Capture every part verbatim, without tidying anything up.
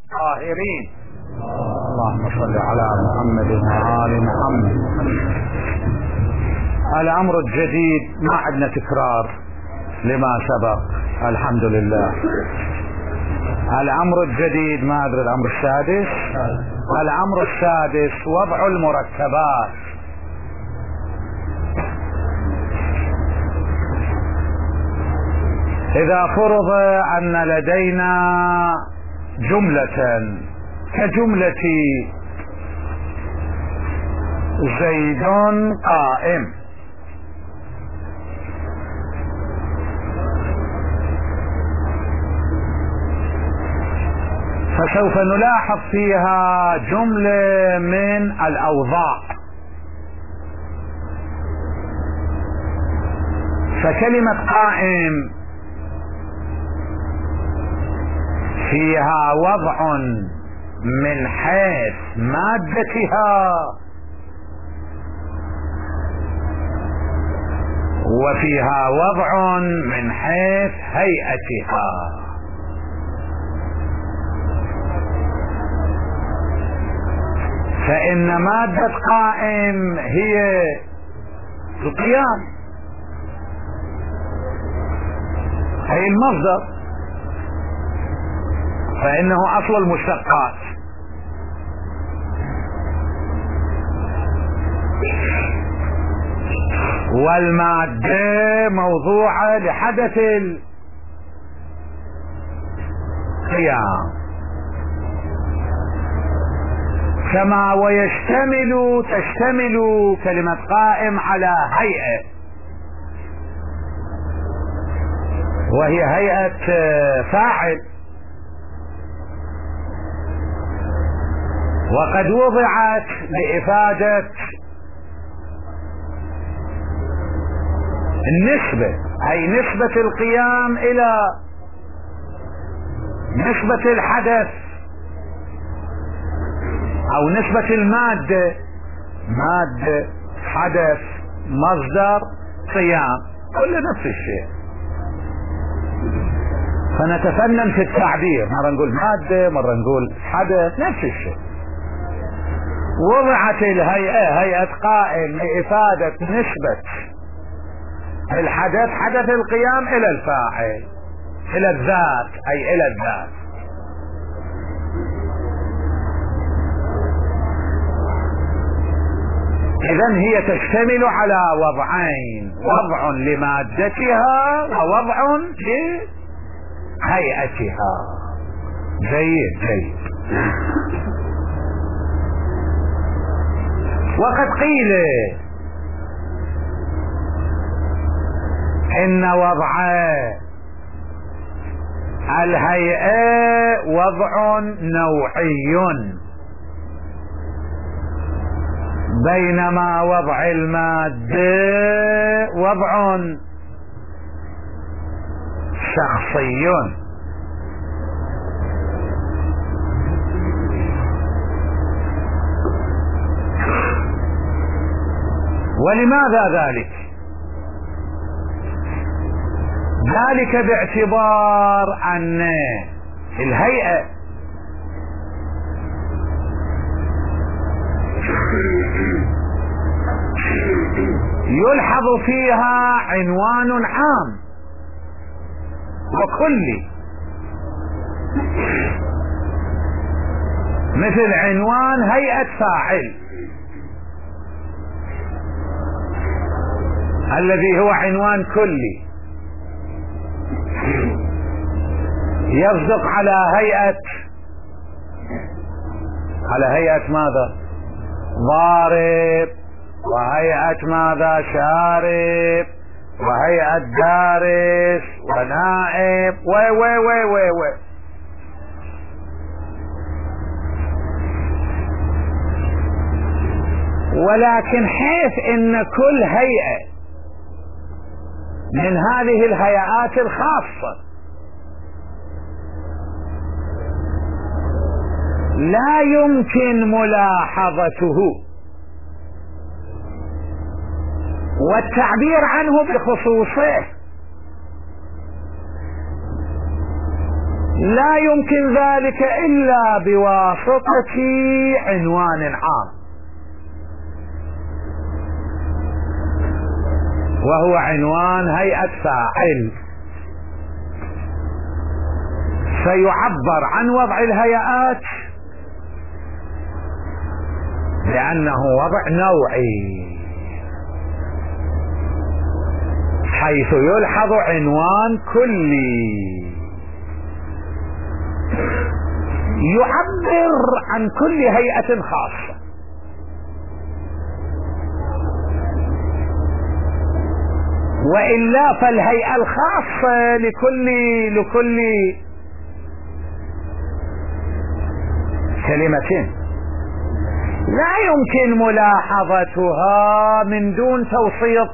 طاهرين. اللهم صل على محمد وآل محمد. الأمر الجديد ما عندنا تكرار لما سبق، الحمد لله. الأمر الجديد ما أدري الأمر السادس، الأمر السادس وضع المركبات. إذا فرض أن لدينا جملة كجملة زيد قائم، فسوف نلاحظ فيها جملة من الأوضاع. فكلمة قائم فيها وضع من حيث مادتها وفيها وضع من حيث هيئتها. فإن مادة قائم هي القيام، هي المصدر، فإنه أصل المشتقات. والمادة موضوعة لحدث القيام. كما ويشتمل تشتمل كلمة قائم على هيئة، وهي هيئة فاعل، وقد وضعت لإفادة النسبة، أي نسبة القيام إلى نسبة الحدث أو نسبة المادة، مادة حدث مصدر قيام، كل نفس الشيء. فنتفنن في التعبير، مرة نقول مادة، مرة نقول حدث، نفس الشيء. وضعت الهيئة هيئة قائم لإفادة نسبة الحدث حدث القيام إلى الفاعل، إلى الذات، أي إلى الذات. إذن هي تشتمل على وضعين، وضع لمادتها ووضع لهيئتها. جيد جيد. وقد قيل إن وضع الهيئة وضع نوعي، بينما وضع المادة وضع شخصي. ولماذا ذلك؟ ذلك باعتبار أن الهيئة يلحظ فيها عنوان عام وكلي، مثل عنوان هيئة فاعل الذي هو عنوان كلي، يصدق على هيئة على هيئة ماذا؟ ضارب، وهيئة ماذا؟ شارب، وهيئة دارس ونائب، وي وي وي وي وي. ولكن حيث ان كل هيئة من هذه الهيئات الخاصة لا يمكن ملاحظته والتعبير عنه بخصوصه، لا يمكن ذلك إلا بواسطة عنوان عام، وهو عنوان هيئة فاعل، سيعبر عن وضع الهيئات لأنه وضع نوعي، حيث يلحظ عنوان كلي يعبر عن كل هيئة خاصة. وإلا فالهيئة الخاصة لكل لكل كلمة لا يمكن ملاحظتها من دون توسيط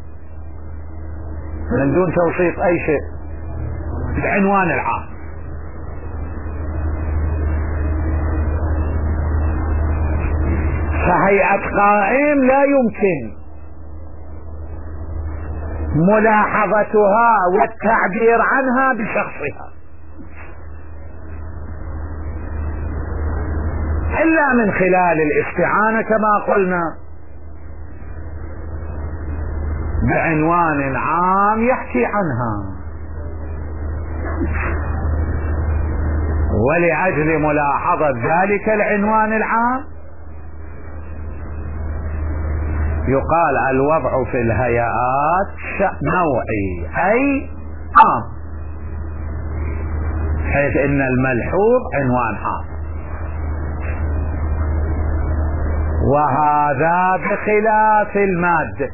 من دون توسيط أي شيء العنوان العام. فهيئة قائم لا يمكن ملاحظتها والتعبير عنها بشخصها إلا من خلال الاستعانة كما قلنا بعنوان عام يحكي عنها. ولأجل ملاحظة ذلك العنوان العام يقال الوضع في الهيئات نوعي أي عام، حيث إن الملحوظ عنوان عام، وهذا بخلاف المادة،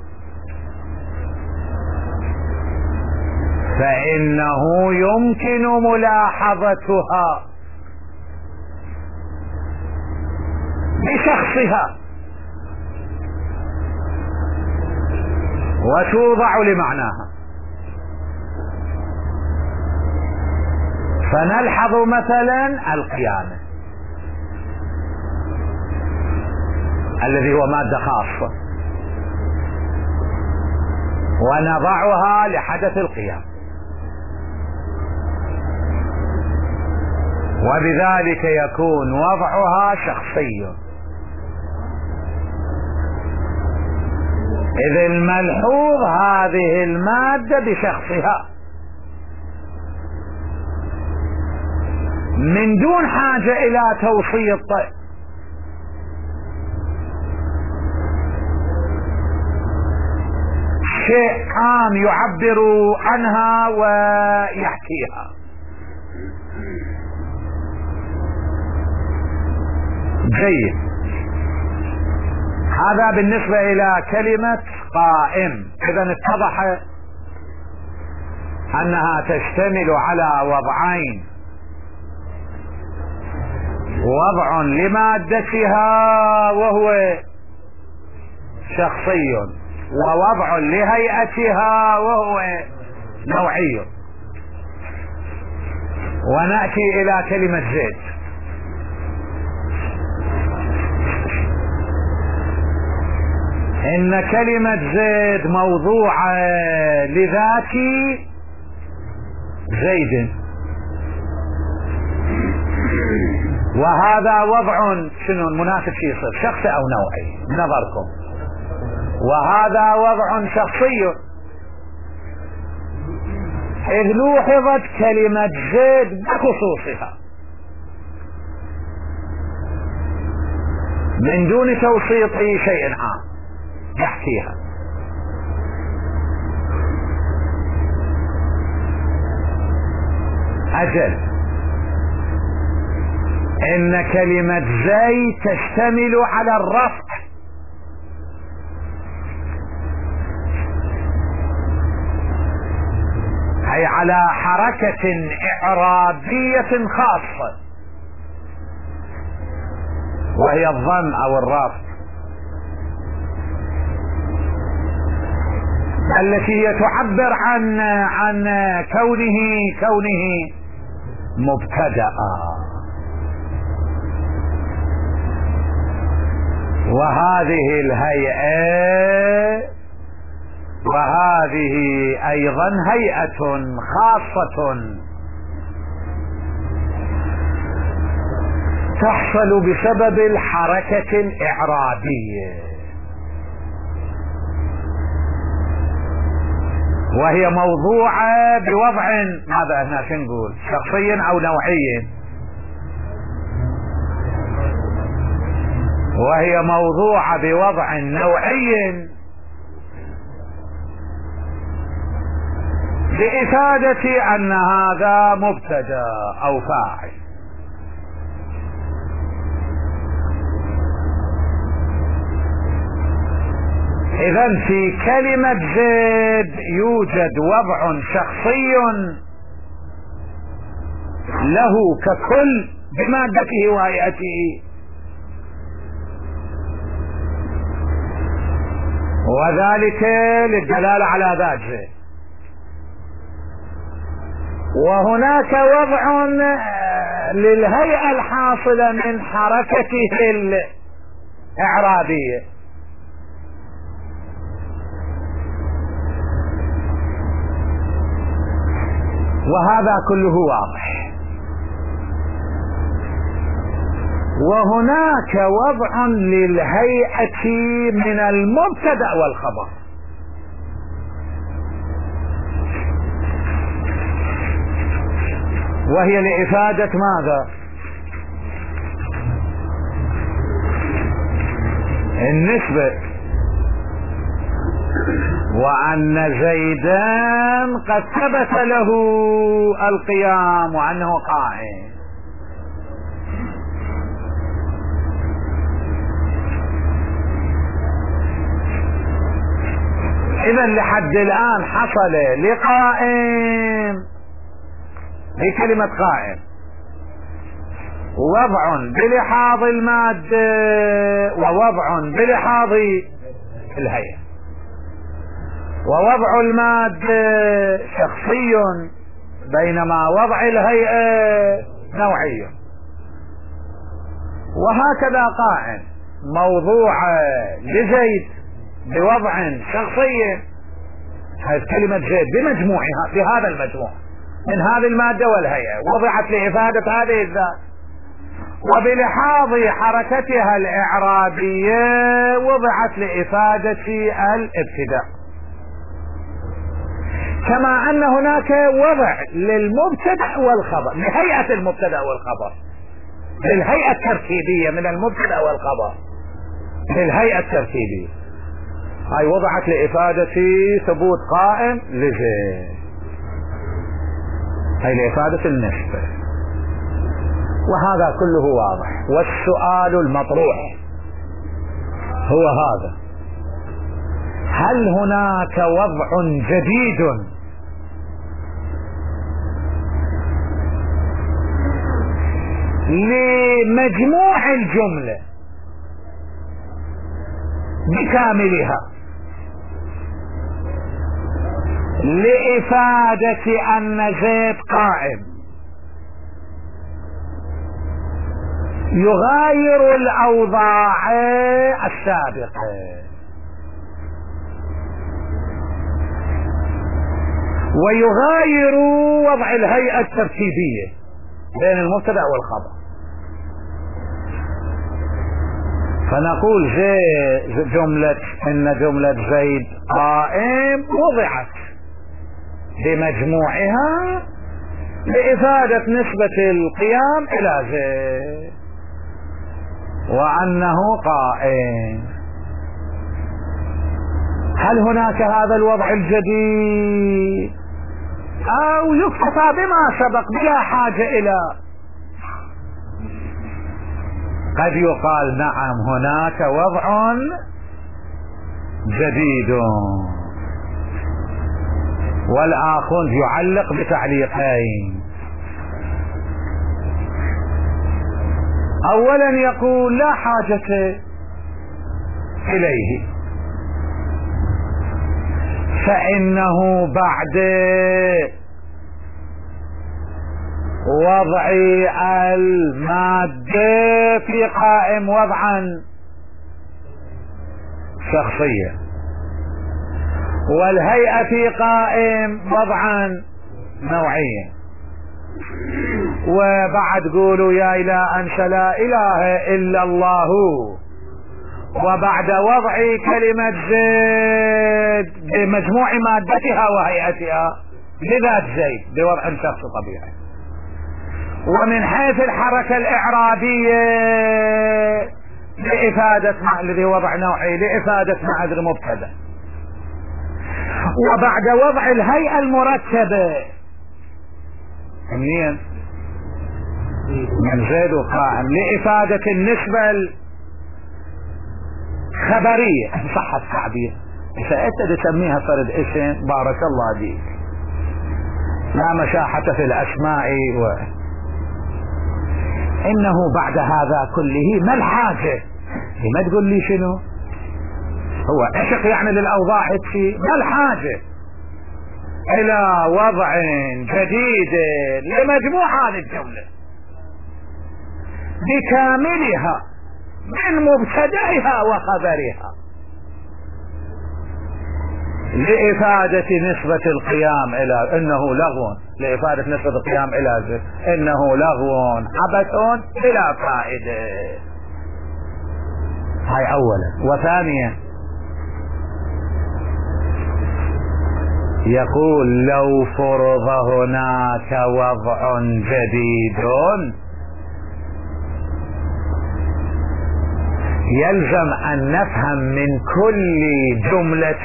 فإنه يمكن ملاحظتها بشخصها وتوضع لمعناها. فنلحظ مثلا القيامة الذي هو مادة خاصة ونضعها لحدث القيام، وبذلك يكون وضعها شخصي، إذ الملحوظ هذه المادة بشخصها من دون حاجة إلى توسيط. شيء عام يعبر عنها ويحكيها. جيد، هذا بالنسبة إلى كلمة قائم. إذن اتضح أنها تشتمل على وضعين: وضع لمادتها وهو شخصي، ووضع لهيئتها وهو نوعي. ونأتي إلى كلمة زيد. إن كلمة زيد موضوعة لذات زيد، وهذا وضع شنو المناسب فيه يصير شخصي أو نوعي بنظركم، وهذا وضع شخصي، إذ لوحظت كلمة زيد بخصوصها من دون توسيط شيء عام يحكيها. أجل، إن كلمة زي تشتمل على الرفع، أي على حركة إعرابية خاصة وهي الضم أو الرفع، التي هي تعبر عن عن كونه كونه مبتدأ. وهذه الهيئة وهذه أيضا هيئة خاصة تحصل بسبب الحركة الإعرابية، وهي موضوعة بوضع ماذا هنا نقول شخصي أو نوعي، وهي موضوعة بوضع نوعي بإفادة أن هذا مبتدأ أو فاعل. إذن في كلمة زيد يوجد وضع شخصي له ككل بمادته وهيئته، وذلك للدلالة على ذات زيد. وهناك وضع للهيئة الحاصلة من حركته الإعرابية، وهذا كله واضح. وهناك وضع للهيئة من المبتدأ والخبر، وهي لإفادة ماذا؟ النسبة، وأن زيدان قد ثبت له القيام وأنه قائم. إذا لحد الآن حصل لقائم بكلمة قائم وضع بلحاظ المادة، ووضع بلحاظ الهيئة، ووضع المادة شخصي بينما وضع الهيئة نوعي. وهكذا قائم موضوع لزيد بوضع شخصي، هذه كلمة زيد بمجموعها بهذا المجموع من هذه المادة والهيئة وضعت لإفادة هذه الذات، وبلحاظ حركتها الإعرابية وضعت لإفادة الابتداء. كما أن هناك وضع للمبتدأ والخبر، لهيئة المبتدأ والخبر، للهيئة الترتيبية من المبتدأ والخبر، للهيئة الترتيبية، هاي وضعت لإفادة ثبوت قائم لزيد، هاي لإفادة النسبة. وهذا كله واضح. والسؤال المطروح هو هذا: هل هناك وضع جديد لمجموع الجملة بكاملها لإفادة أن زيد قائم يغاير الأوضاع السابقة، ويغاير وضع الهيئة الترتيبية بين المبتدأ والخبر؟ فنقول زي جملة إن جملة زيد قائم وضعت بمجموعها لإفادة نسبة القيام إلى زيد وأنه قائم. هل هناك هذا الوضع الجديد أو يكتفى بما سبق بلا حاجة إلى؟ قد يقال نعم هناك وضع جديد. والآخر يعلق بتعليقين: أولا يقول لا حاجة إليه، فإنه بعد وضع المادة في قائم وضعا شخصيا، والهيئة في قائم وضعا نوعيا، وبعد قولوا يا إله أنت لا إله إلا الله، وبعد وضع كلمة زيد بمجموع مادتها وهيئتها لذات زيد بوضع شخص طبيعي. ومن حيث الحركة الإعرابية لإفادة مع الذي وضع نوعي لإفادة معذر مبتدأ. وبعد وضع الهيئة المرتبة منين؟ من زيد وقائم لإفادة النسبة الخبرية إن صح التعبير. إذا أنت تسميها فرد اسم بارك الله فيك، لا مشاحة في الأسماء. و... إنه بعد هذا كله ما الحاجة؟ ما تقول لي شنو هو عشق يعني للأوضاع هيك؟ ما الحاجة إلى وضع جديد لمجموعة هذه الجملة بكاملها من مبتدئها وخبرها لإفادة نسبة القيام إلى إنه لغو، لإفادة نسبة القيام إلى زيد إنه لغو عبث بلا فائدة. هاي أولا. وثانيا يقول لو فرض هناك وضع جديد يلزم أن نفهم من كل جملة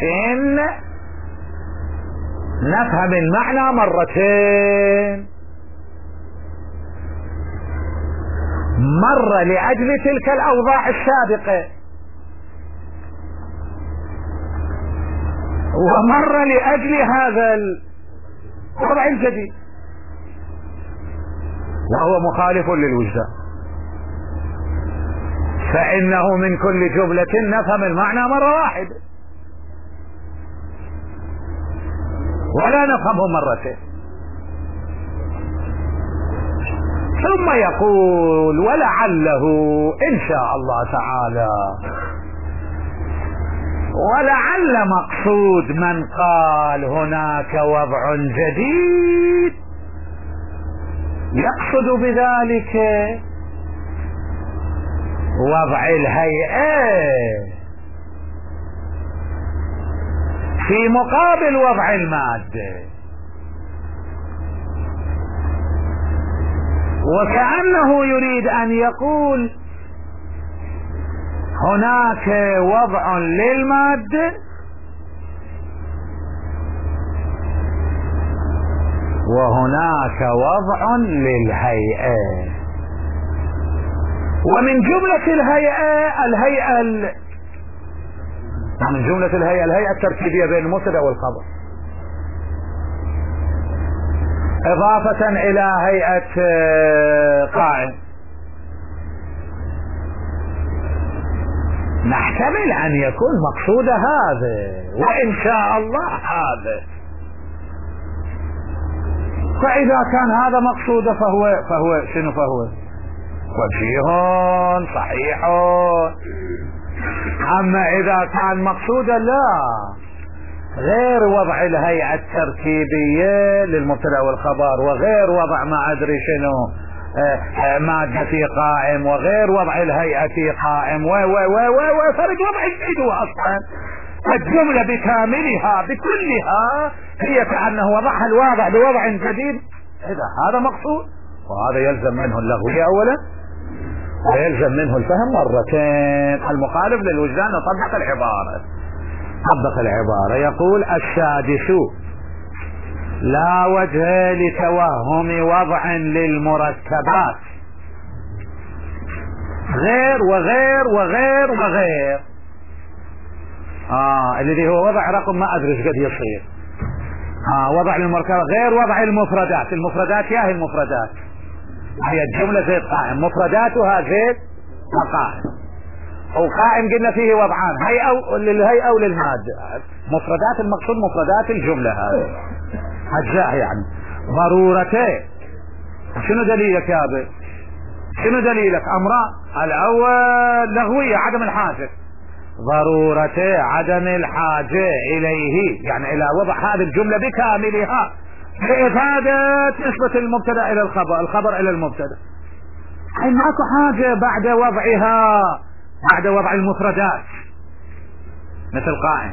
نفهم المعنى مرتين، مرة لأجل تلك الأوضاع السابقة ومرة لأجل هذا الوضع الجديد، وهو مخالف للوجدان. فإنه من كل جملة نفهم المعنى مرة واحدة ولا نفهمه مرتين. ثم يقول ولعله إن شاء الله تعالى، ولعل مقصود من قال هناك وضع جديد يقصد بذلك وضع الهيئة في مقابل وضع المادة، وكأنه يريد أن يقول هناك وضع للمادة وهناك وضع للهيئة، ومن جملة الهيئة الهيئة ال... من جملة الهيئة الهيئة التركيبية بين المبتدأ والخبر، إضافة إلى هيئة قائم. نحتمل أن يكون مقصود هذا وإن شاء الله هذا، فإذا كان هذا مقصوده فهو فهو شنو فهو وجيه صحيح. أما إذا كان مقصودا لا غير وضع الهيئة التركيبية للمبتدأ والخبر، وغير وضع ما أدري شنو مادة في قائم، وغير وضع الهيئة في قائم، و و و و وفرق وضع جديد. هو أصلا الجملة بكاملها بكلها هي كأنه وضعها الواضع بوضع جديد. إذا هذا مقصود وهذا يلزم منه اللغو أولا ويلزم منه الفهم مرتين. المخالف للوجدان طبق العبارة طبق العبارة. يقول السادس لا وجه لتوهم وضع للمركبات غير وغير وغير وغير اه الذي هو وضع رقم ما ادري ايش قد يصير. اه وضع للمركبات غير وضع المفردات. المفردات يا هي المفردات هي الجملة زيد قائم، مفرداتها زيد وقائم. وقائم قلنا فيه وضعان، هيئة للهيئة وللمادة. مفردات المقصود مفردات الجملة هذه أجزاء يعني. ضرورتين شنو دليلك يا ابي؟ شنو دليلك؟ أمران. الأول لغوية عدم الحاجة، ضرورتي عدم الحاجة إليه يعني إلى وضع هذه الجملة بكاملها لإفادة نسبة المبتدأ إلى الخبر، الخبر إلى المبتدأ. أي ماكو حاجة بعد وضعها، بعد وضع المفردات مثل قائم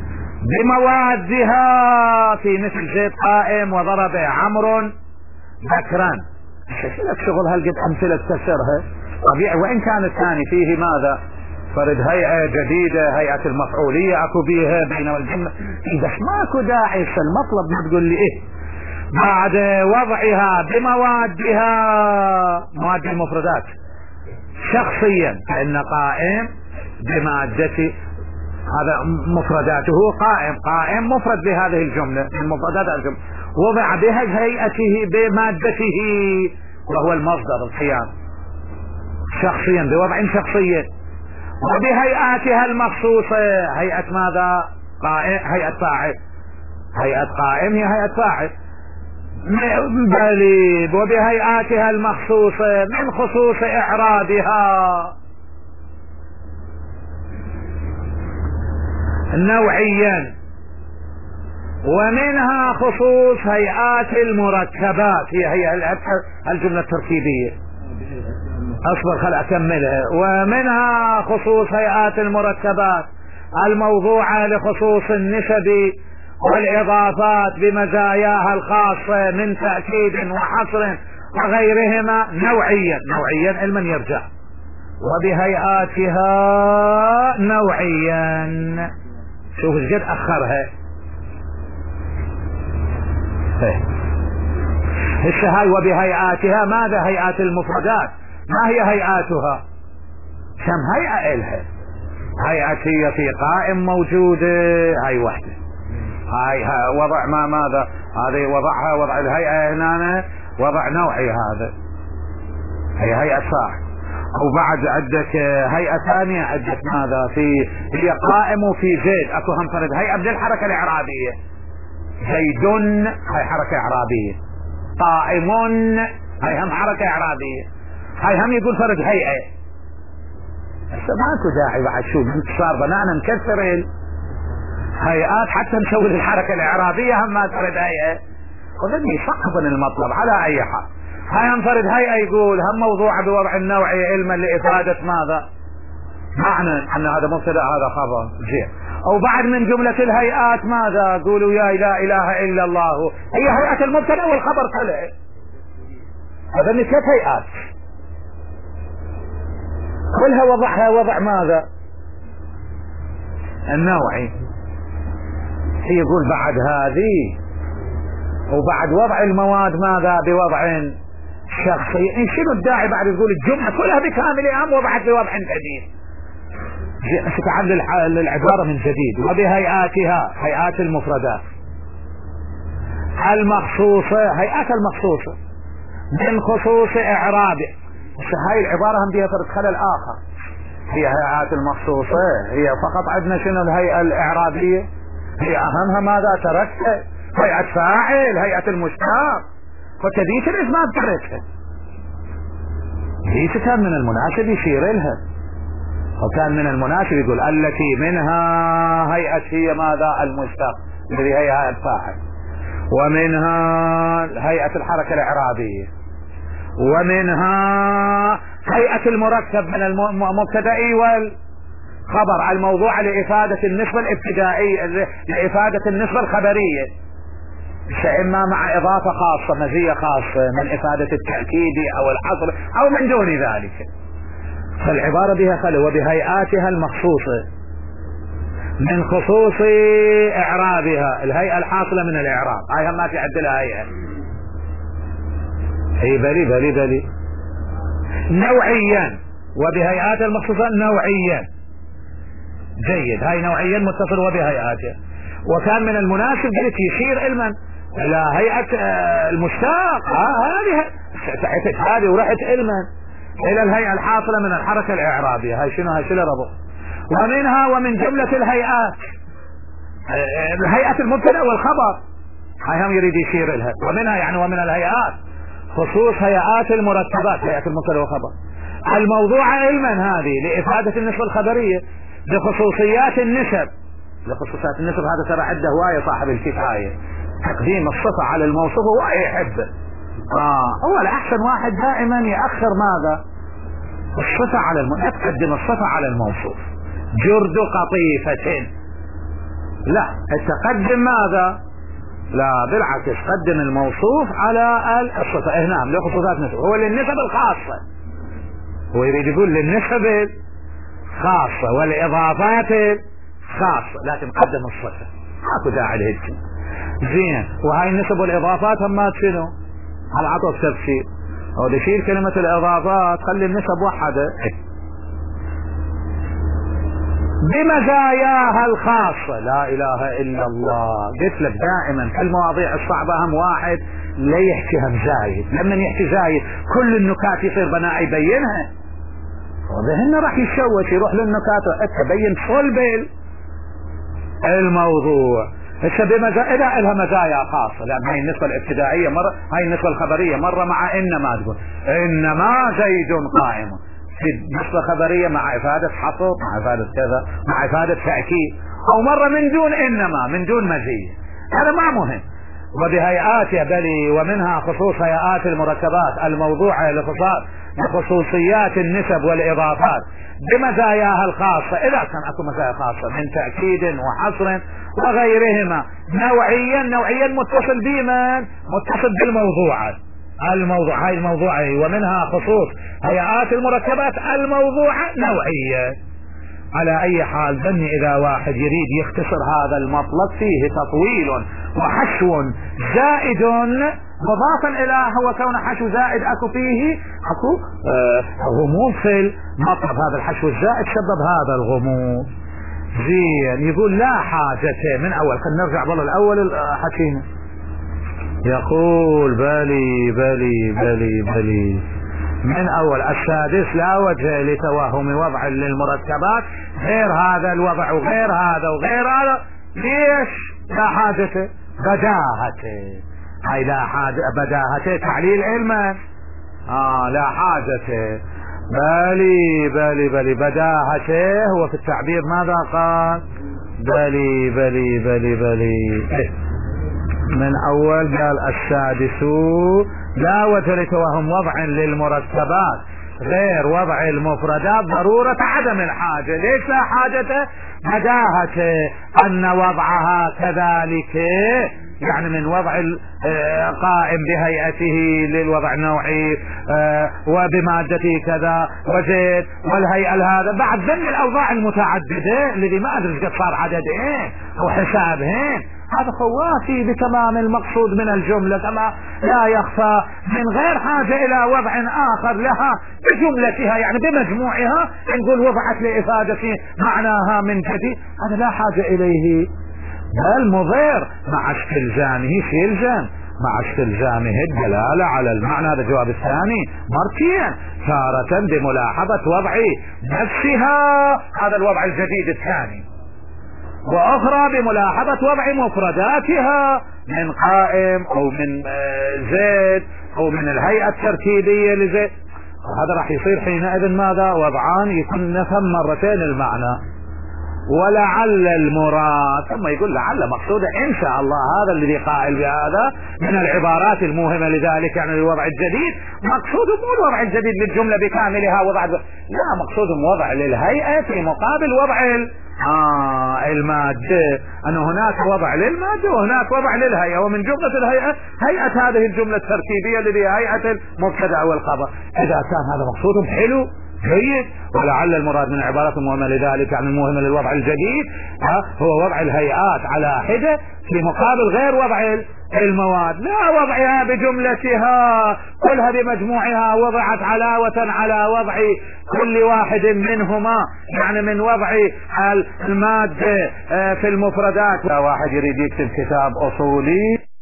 بموادها، في مثل زيد قائم وضرب عمرو بكرا. شو لك شغل هالقد أمثلة تكسرها طبيعي، وإن كان الثاني فيه ماذا فرد هيئة جديدة، هيئة المفعولية اكو بيها بينما الجملة، إذا ماكو داعي المطلب ما تقول لي إيه بعد وضعها بموادها، مواد المفردات شخصيا، فإن قائم بمادته هذا مفرداته قائم، قائم مفرد بهذه الجملة المفردات الجملة وضع بها هيئته بمادته وهو المصدر القيام شخصيا بوضع شخصيا، وبهيئاتها المخصوصة، هيئة ماذا؟ قائم، هيئة فاعل، هيئة قائم هي هيئة فاعل، بل وبهيئاتها المخصوصة من خصوص إعرابها نوعيا، ومنها خصوص هيئات المركبات، هي هي الجملة التركيبية، اصبر خل اكملها، ومنها خصوص هيئات المركبات الموضوعة لخصوص النسب والاضافات بمزاياها الخاصة من تأكيد وحصر وغيرهما نوعيا، نوعيا علما يرجع، وبهيئاتها نوعيا. شوف الجد اخرها هسه هاي وبهيئاتها، ماذا هيئات المفردات؟ ما هي هيئاتها؟ كم هيئة إلها؟ هيئة هي في قائم موجودة، هاي وحدة، هاي وضع ما ماذا هذه وضعها، وضع الهيئة هنا وضع نوعي، هذا هي هيئة فاعل. وبعد عندك هيئة ثانية عندك ماذا في هي قائم، وفي زيد اكو هم فرد هيئة بدل الحركة الإعرابية، زيد هاي حركة إعرابية، قائم هاي هم حركة إعرابية، هاي هم يقول فرد هيئة. هسه ماكو داعي بعد شو صار بنانا نكسر الهيئات حتى نسوي الحركة الإعرابية هم ما فرد هيئة، وذني يصحبن المطلب على أي حال. هاي هم فرد هيئة يقول هم موضوع بوضع النوعي علما لإفادة ماذا؟ معنى أن هذا مبتدأ هذا خبر جيد. أو بعد من جملة الهيئات ماذا؟ قولوا يا لا إله إلا الله، هي هيئة المبتدأ والخبر طلع، هذا ثلاث هيئات كلها وضعها وضع ماذا؟ النوعي. هي يقول بعد هذه وبعد وضع المواد ماذا؟ بوضع شخصي. شنو الداعي بعد تقول الجملة كلها بكاملها هم وضعت بوضع جديد؟ ستعدل العبارة من جديد. وبهيئاتها، هيئات المفردات المخصوصة، هيئات المخصوصة من خصوص إعرابه. هاي العبارة هم بها فرد خلل آخر، هي هيئات المخصوصة هي فقط عندنا شنو الهيئة الإعرابية، هي أهمها ماذا تركها؟ هيئة فاعل، هيئة المشتاق، فتبيت الإثبات تركها، ليس كان من المناسب يشير لها، وكان من المناسب يقول التي منها هيئة هي ماذا؟ المشتاق الذي هي هيئة فاعل، ومنها هيئة الحركة الإعرابية، ومنها هيئة المركب من المبتدأ والخبر الموضوع لإفادة النسبة الابتدائية، لإفادة النسبة الخبرية، إما مع إضافة خاصة، مزية خاصة من إفادة التأكيد أو الحصر أو من دون ذلك. فالعبارة بها خلو. وبهيئاتها المخصوصة من خصوص إعرابها، الهيئة الحاصلة من الإعراب، هاي هم ما تعدلها هيئة، هي بلي بلي بلي نوعيا. وبهيئات المخصوصة نوعيا، جيد، هاي نوعيا متصل وبهيئاتها. وكان من المناسب قلت يشير علما الى هيئة المشتاق، هذه هذه ورحت علما الى الهيئة الحاصلة من الحركة الإعرابية، هاي شنو؟ هاي شنو ربط. ومنها ومن جملة الهيئات هيئة المبتدأ والخبر، هاي هم يريد يشير لها. ومنها يعني ومن الهيئات خصوص هيئات المركبات، هيئة المبتدأ والخبر الموضوع علما، هذه لإفادة النسبة الخبرية بخصوصيات النسب، لخصوصيات النسب. هذا ترى عنده هواية صاحب الكفاية تقديم الصفة على الموصوف هو يحبه. آه هو الأحسن واحد دائما يأخر ماذا؟ الصفة على الم... تقدم الصفة على الموصوف. جرد قطيفة، لا تقدم ماذا؟ لا بالعكس، قدم الموصوف على الصفة. إيه نعم له خصوصات نسب، هو للنسب الخاصة، هو يريد يقول للنسب خاصة والإضافات خاصة، لكن قدم الصفة، ماكو داعي لهيك. زين، وهاي النسب والإضافات هم شنو؟ على عطف تفسير، هو يشيل كلمة الإضافات خلي النسب وحدة بمزاياها الخاصة. لا إله إلا الله. قلت لك دائما في المواضيع الصعبة هم واحد لا يحكيها بزايد، لما يحكي زايد كل النكات يصير بناء يبينها، وذهن راح يشوش يروح للنكات وتبين صلب الموضوع. هسه بمزايا لا لها مزايا خاصة، لأن هاي النسبة الابتدائية مرة، هاي النسبة الخبرية مرة مع إنما، تقول إنما زيد قائم، في نسبة خبرية مع إفادة حصر، مع إفادة كذا، مع إفادة تأكيد، أو مرة من دون إنما، من دون مزية، هذا ما مهم. وبهيئاتها بلي، ومنها خصوص هيئات المركبات الموضوعة لخصوصيات النسب والإضافات بمزاياها الخاصة، إذا كان أكو مزايا خاصة من تأكيد وحصر وغيرهما، نوعيا نوعيا متصل بمن؟ متصل بالموضوعات. الموضوع هاي الموضوعي، ومنها خصوص هيئات المركبات الموضوعة نوعية. على أي حال ظني إذا واحد يريد يختصر هذا المطلب فيه تطويل وحشو زائد مضافا إلى هو كون حشو زائد أكو فيه أكو آه غموض في المطلب. هذا الحشو الزائد سبب هذا الغموض. زين، يقول لا حاجة من أول، خلينا نرجع بالله الأول حكينا. يقول بلي بلي بلي بلي من أول السادس لا وجه لتوهم وضع للمركبات غير هذا الوضع وغير هذا وغير هذا. ليش لا حاجته؟ بداهته. هاي لا حاجة بداهته تعليل علما. آه لا حاجته. بلي بلي بلي بداهته هو في التعبير ماذا قال؟ بلي بلي بلي بلي من أول قال السادس لا وجه لتوهم وضع للمركبات غير وضع المفردات ضرورة عدم الحاجة. ليش لا حاجة؟ بداهة أن وضعها كذلك، يعني من وضع القائم بهيئته للوضع النوعي وبمادته كذا وزيد والهيئة هذا بعد ذن الأوضاع المتعددة الذي ما أدري قد صار عددين وحسابهين، هذا خوافي بتمام المقصود من الجملة كما لا يخفى، من غير حاجة إلى وضع آخر لها بجملتها، يعني بمجموعها نقول وضعت لإفادة معناها من جديد، هذا لا حاجة إليه. بل مضير مع استلزامه يلزم، مع استلزامه الدلالة على المعنى. هذا الجواب الثاني مرتين، تارة بملاحظة وضع نفسها، هذا الوضع الجديد الثاني، واخرى بملاحظة وضع مفرداتها من قائم او من زيد او من الهيئة الترتيبية لزيد. هذا راح يصير حينئذ ماذا؟ وضعان يكون نفهم مرتين المعنى. ولعل المراد، ثم يقول لعل مقصوده ان شاء الله، هذا الذي قائل بهذا من العبارات الموهمة لذلك، يعني الوضع الجديد مقصوده مو الوضع الجديد للجملة بكاملها وضع، لا مقصودهم وضع للهيئة في مقابل وضع ال... آه المادة، أن هناك وضع للمادة وهناك وضع للهيئة، ومن جملة الهيئة هيئة هذه الجملة التركيبية التي هي هيئة المبتدأ والخبر. إذا كان هذا مقصودهم حلو جيد. ولعل المراد من عبارات المهمة لذلك، يعني المهمة للوضع الجديد هو وضع الهيئات على حدة في مقابل غير وضع المواد، لا وضعها بجملتها كلها بمجموعها وضعت علاوة على وضع كل واحد منهما، يعني من وضع المادة في المفردات. واحد يريد يكتب كتاب أصولي